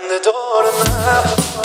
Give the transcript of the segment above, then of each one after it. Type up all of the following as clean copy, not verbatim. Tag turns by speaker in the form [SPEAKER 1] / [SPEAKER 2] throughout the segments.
[SPEAKER 1] خنده دار من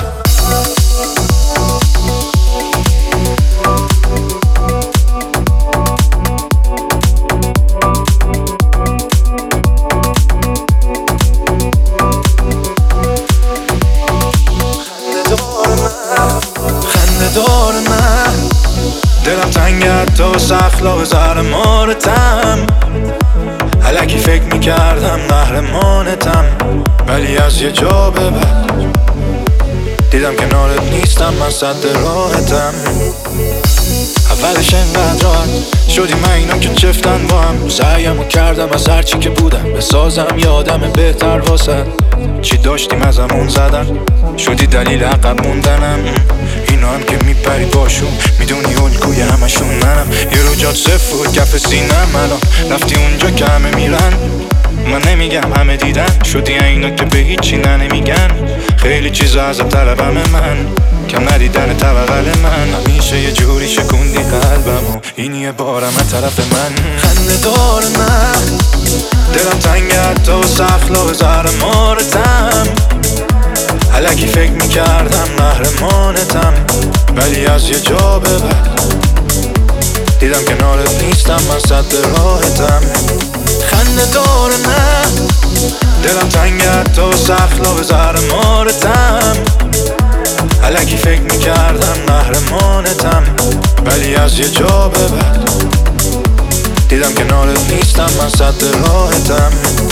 [SPEAKER 1] دور من دلم تنگت تو سخلا بذار مارتم الکی فکر میکردم قهرمانتم ولی از یه جا به بعد دیدم کنارت نیستم من صد راحتم اولش انقدر راحت شدی من اینا که چفتن با هم سعیمو کردم از هرچی که بودم بسازم یادم بهتر واسه چی داشتیم ازمون زدن شدی دلیل عقب موندنم اینا هم که میپری باشون میدونی الگوی همشون منم یه رو جات صفر کف سینم الان رفتی اونجا که همه میرن من نمیگم همه دیدن شدی اینا که به هیچی نمیگن خیلی چیزا ازت طلبم من کم ندیدن توقل من همیشه یه جوری شکوندی قلبمو این یه بارم از طرف من خنده دار من دلم تنگت تو سخلا بذار مارتم الکی فکر میکردم قهرمانتم ولی از یه جا به بعد دیدم کنارت نیستم من صد راحتم خنده دار من دلم تنگت تو سخلا بذار مارتم الکی فکر میکردم قهرمانتم ولی از یه جا به بعد دیدم کنارت نیستم من صد راحتم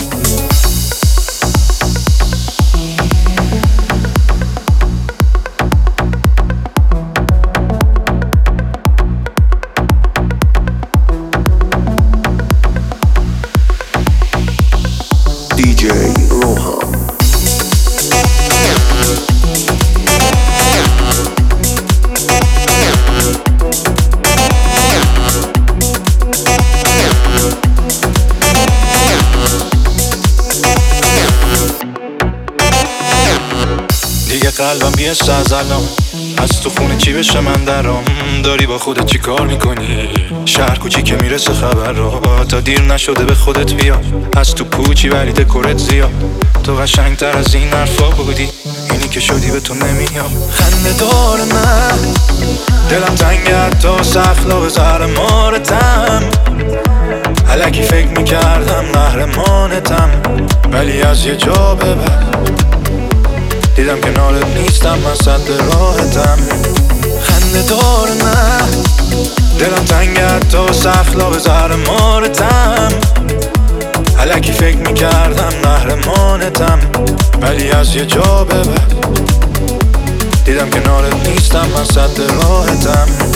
[SPEAKER 2] DJ Rohan.
[SPEAKER 1] دیگه قلبم بیست از الان از تو خونه چی بشه من درام داری با خودت چی کار میکنی شهر کوچی که میرسه خبر رو تا دیر نشده به خودت بیا از تو پوچی ولی دکورت زیاد تو قشنگ تر از این حرفا بودی اینی که شدی به تو نمیام خنده دار من دلم تنگت تو سخلا بذار مارتم الکی فکر میکردم قهرمانتم ولی از یه جا به بعد دیدم کنارت نیستم من صد راحتم خنده دار من دلم تنگت تو سخلا بذار مارتم الکی فکر میکردم قهرمانتم ولی از یه جا به بعد دیدم کنارت نیستم من صد راحتم